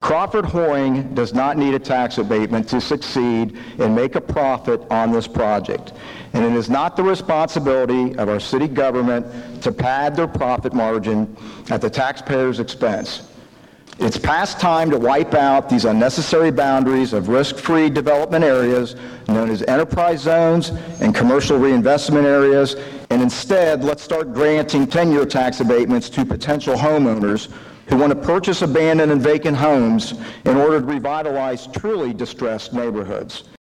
Crawford Horing does not need a tax abatement to succeed and make a profit on this project. And it is not the responsibility of our city government to pad their profit margin at the taxpayer's expense. It's past time to wipe out these unnecessary boundaries of risk-free development areas known as enterprise zones and commercial reinvestment areas, and instead, let's start granting 10-year tax abatements to potential homeowners who want to purchase abandoned and vacant homes in order to revitalize truly distressed neighborhoods.